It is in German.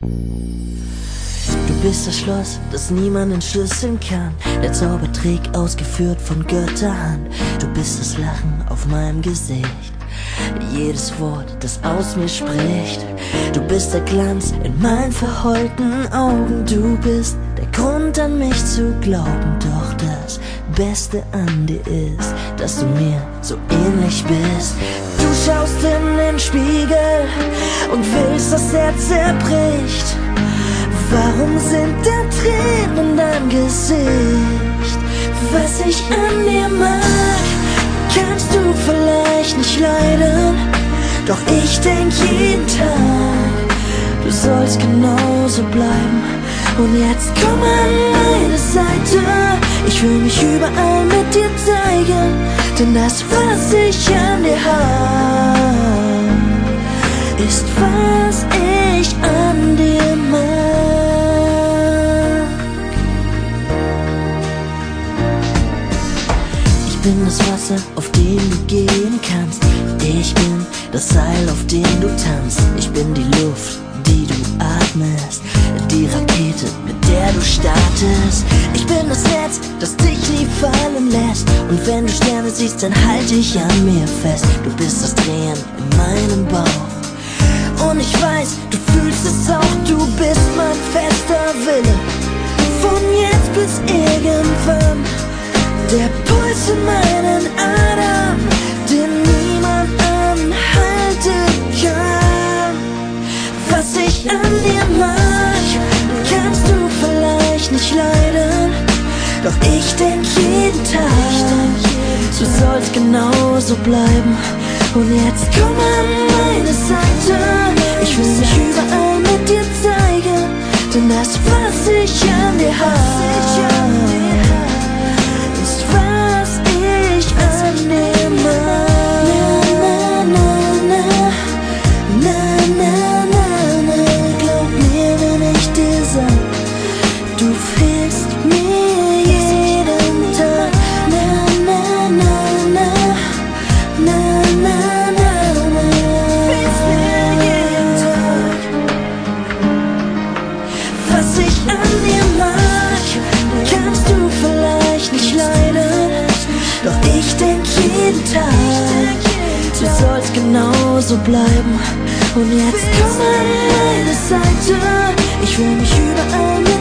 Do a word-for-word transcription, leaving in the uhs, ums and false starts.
Du bist das Schloss, das niemand entschlüsseln kann. Der Zaubertrick ausgeführt von Götterhand. Du bist das Lachen auf meinem Gesicht, jedes Wort, das aus mir spricht. Du bist der Glanz in meinen verheulten Augen. Du bist der Grund an mich zu glauben. Doch das Beste an dir ist, dass du mir so ähnlich bist. Du schaust in den Spiegel und willst, das Herz zerbricht. Warum sind da Tränen in deinem Gesicht? Was ich an dir mag, kannst du vielleicht nicht leiden. Doch ich denk jeden Tag, du sollst genauso bleiben. Und jetzt komm an meine Seite, ich will mich überall mit dir zeigen. Denn das, was ich an dir hab, ist, was ich an dir mag. Ich bin das Wasser, auf dem du gehen kannst. Ich bin das Seil, auf dem du tanzt. Ich bin die Luft, die du atmest, die Rakete, mit der du startest. Ich bin das Netz, das dich nie fallen lässt. Und wenn du Sterne siehst, dann halte ich an mir fest. Du bist das Drehen in meinem Bauch. Und ich weiß, du fühlst es auch. Du bist mein fester Wille, von jetzt bis irgendwann. Der Puls in meinen Adern, den niemand anhalten kann. Was ich an dir mag, kannst du vielleicht nicht leiden. Doch ich denk jeden Tag, du sollst genauso bleiben. Und jetzt komm an meine Seite, ich will mich überall mit dir zeigen. Denn das, was ich an dir hab, ist, was ich an dir mag. Du fehlst mir jeden Tag. Na, na, na, na. Na, na, na, na. Fehlst mir jeden Tag. Was ich an dir mag, kannst du vielleicht nicht leiden. Doch ich denk jeden Tag, du sollst genauso bleiben. Und jetzt komm an meine Seite, ich will mich überall